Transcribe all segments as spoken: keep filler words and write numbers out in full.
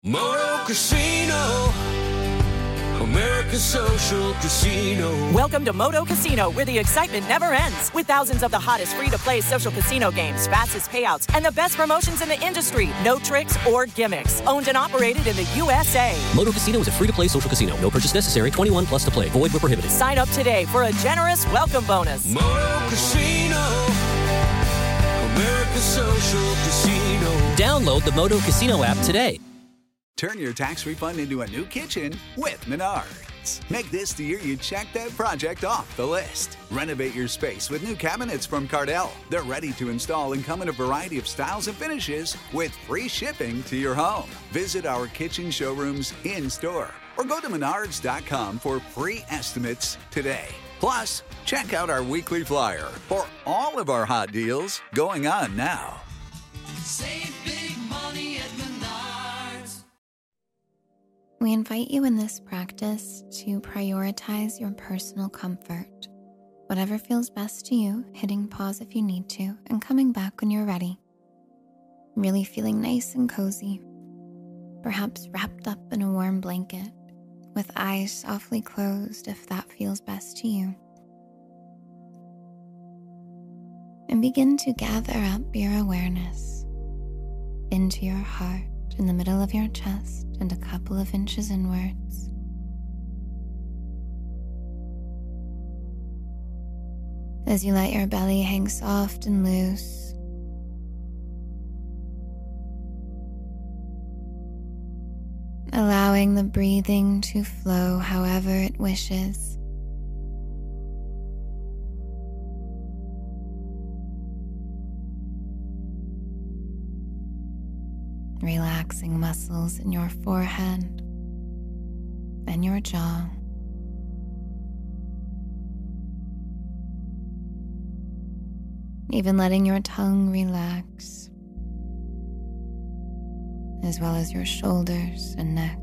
Moto Casino, America's Social Casino. Welcome to Moto Casino, where the excitement never ends. With thousands of the hottest free-to-play social casino games, fastest payouts, and the best promotions in the industry. No tricks or gimmicks. Owned and operated in the U S A. Moto Casino is a free-to-play social casino. No purchase necessary. twenty-one plus to play. Void where prohibited. Sign up today for a generous welcome bonus. Moto Casino, America's Social Casino. Download the Moto Casino app today. Turn your tax refund into a new kitchen with Menards. Make this the year you check that project off the list. Renovate your space with new cabinets from Cardell. They're ready to install and come in a variety of styles and finishes with free shipping to your home. Visit our kitchen showrooms in-store or go to menards dot com for free estimates today. Plus, check out our weekly flyer for all of our hot deals going on now. Save big money at Menards. We invite you in this practice to prioritize your personal comfort. Whatever feels best to you, hitting pause if you need to, and coming back when you're ready. Really feeling nice and cozy, perhaps wrapped up in a warm blanket, with eyes softly closed if that feels best to you. And begin to gather up your awareness into your heart, in the middle of your chest and a couple of inches inwards. As you let your belly hang soft and loose, allowing the breathing to flow however it wishes. Relaxing muscles in your forehead and your jaw. Even letting your tongue relax, as well as your shoulders and neck.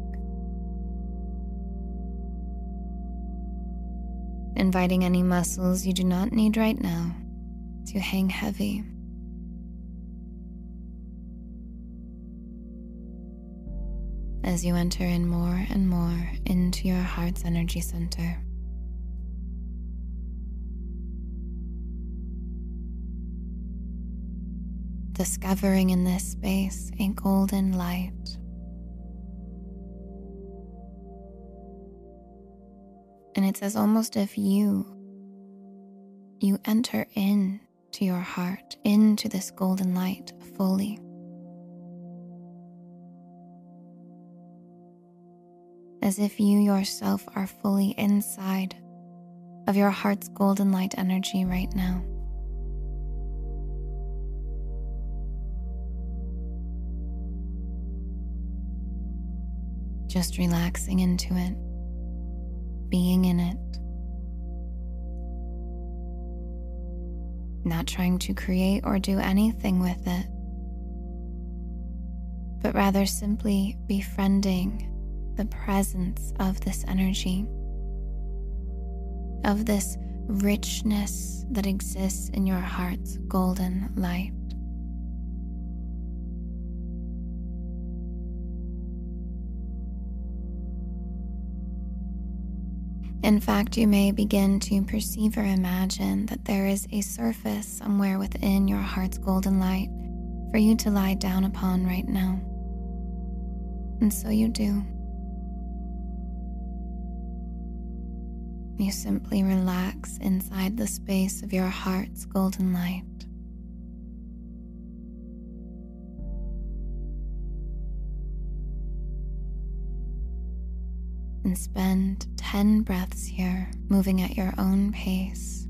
Inviting any muscles you do not need right now to hang heavy. As you enter in more and more into your heart's energy center. Discovering in this space a golden light. And it's as almost if you, you enter in to your heart, into this golden light fully. As if you yourself are fully inside of your heart's golden light energy right now. Just relaxing into it, being in it. Not trying to create or do anything with it, but rather simply befriending the presence of this energy, of this richness that exists in your heart's golden light. In fact, you may begin to perceive or imagine that there is a surface somewhere within your heart's golden light for you to lie down upon right now. And so you do. You simply relax inside the space of your heart's golden light. And spend ten breaths here, moving at your own pace.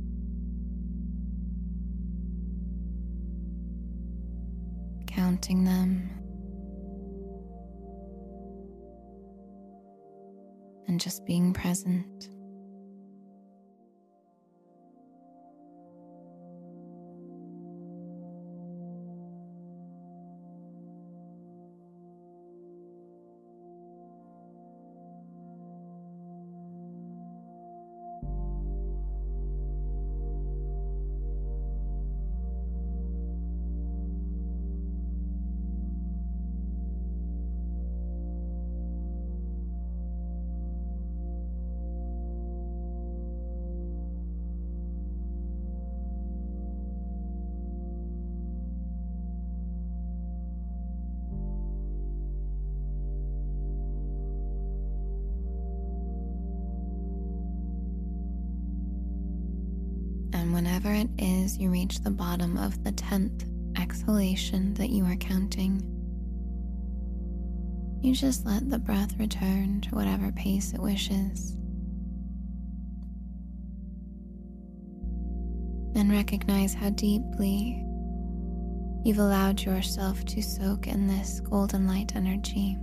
Counting them. And just being present. And whenever it is you reach the bottom of the tenth exhalation that you are counting, you just let the breath return to whatever pace it wishes. And recognize how deeply you've allowed yourself to soak in this golden light energy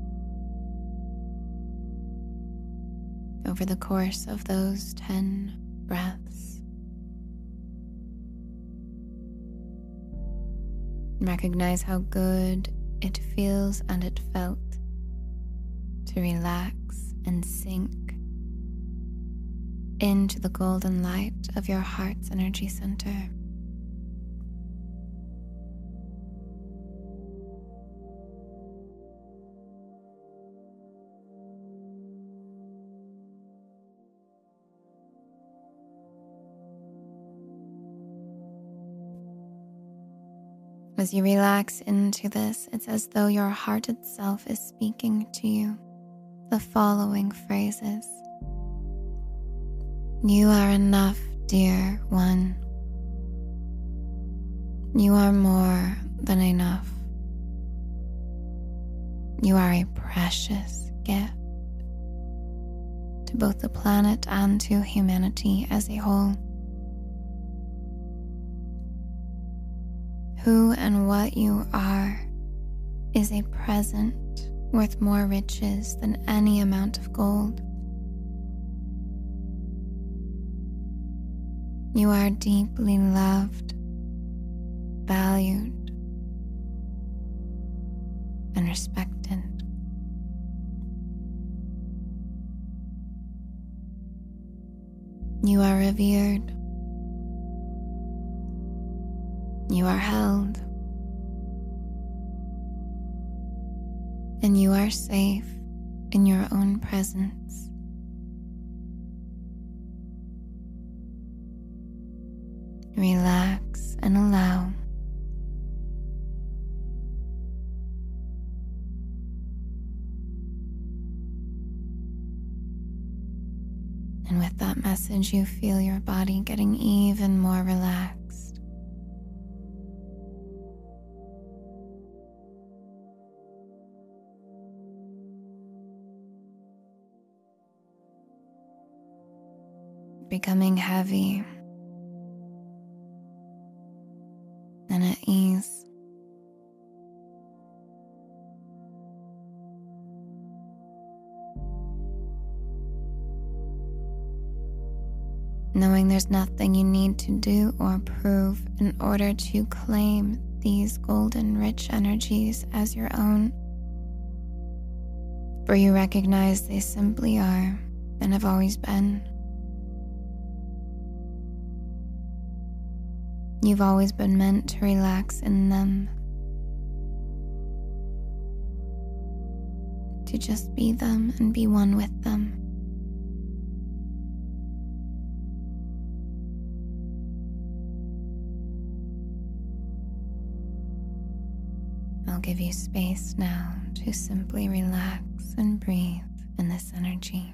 over the course of those ten breaths. Recognize how good it feels and it felt to relax and sink into the golden light of your heart's energy center. As you relax into this, it's as though your heart itself is speaking to you the following phrases. You are enough, dear one. You are more than enough. You are a precious gift to both the planet and to humanity as a whole. Who and what you are is a present worth more riches than any amount of gold. You are deeply loved, valued, and respected. You are revered. You are held, and you are safe in your own presence. Relax and allow. And with that message, you feel your body getting even more relaxed. Becoming heavy and at ease. Knowing there's nothing you need to do or prove in order to claim these golden rich energies as your own. For you recognize they simply are and have always been. You've always been meant to relax in them, to just be them and be one with them. I'll give you space now to simply relax and breathe in this energy.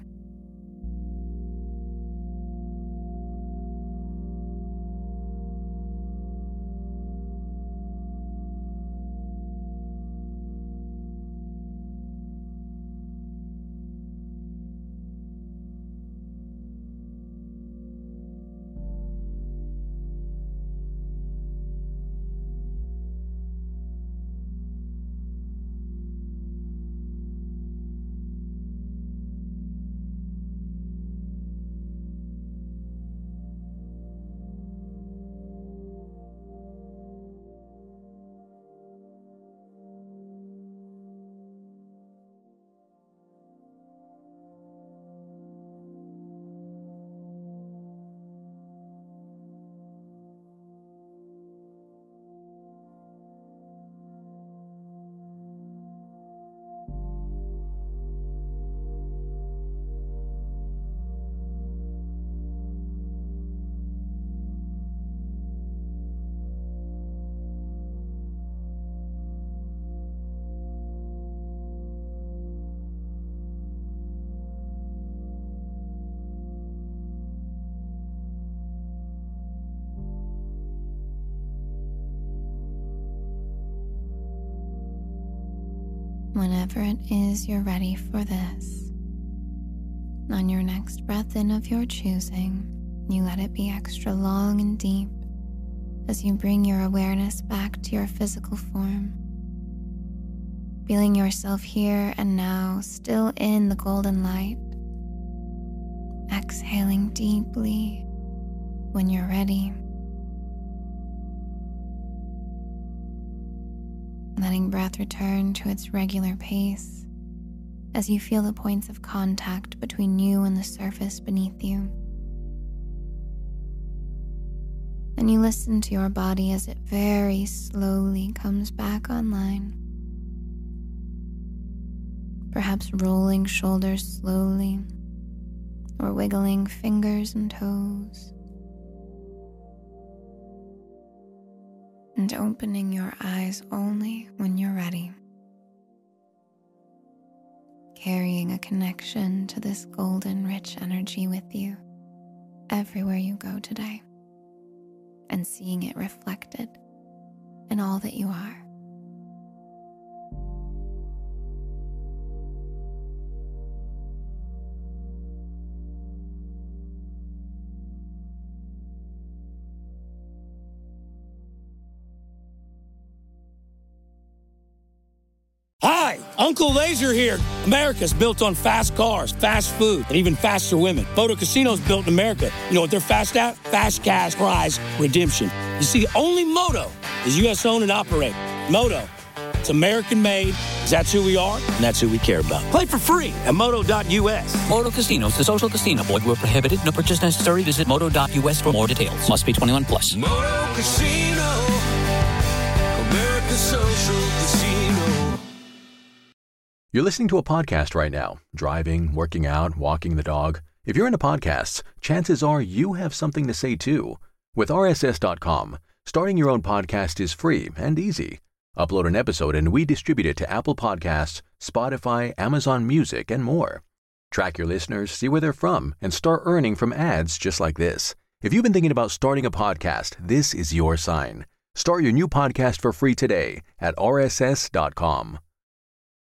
Whenever it is you're ready for this, on your next breath in of your choosing, you let it be extra long and deep as you bring your awareness back to your physical form, feeling yourself here and now, still in the golden light. Exhaling deeply when you're ready. Letting breath return to its regular pace as you feel the points of contact between you and the surface beneath you. And you listen to your body as it very slowly comes back online. Perhaps rolling shoulders slowly, or wiggling fingers and toes. And opening your eyes only when you're ready. Carrying a connection to this golden rich energy with you everywhere you go today. And seeing it reflected in all that you are. Hi, Uncle Laser here. America's built on fast cars, fast food, and even faster women. Moto Casino's built in America. You know what they're fast at? Fast cash prize redemption. You see, only Moto is U S owned and operated. Moto, it's American made, because that's who we are, and that's who we care about. Play for free at moto dot U S. Moto Casinos, the social casino. Void where prohibited. No purchase necessary. Visit moto dot U S for more details. Must be twenty-one plus. Moto Casino, America's social casino. You're listening to a podcast right now, driving, working out, walking the dog. If you're into podcasts, chances are you have something to say too. With R S S dot com, starting your own podcast is free and easy. Upload an episode and we distribute it to Apple Podcasts, Spotify, Amazon Music, and more. Track your listeners, see where they're from, and start earning from ads just like this. If you've been thinking about starting a podcast, this is your sign. Start your new podcast for free today at R S S dot com.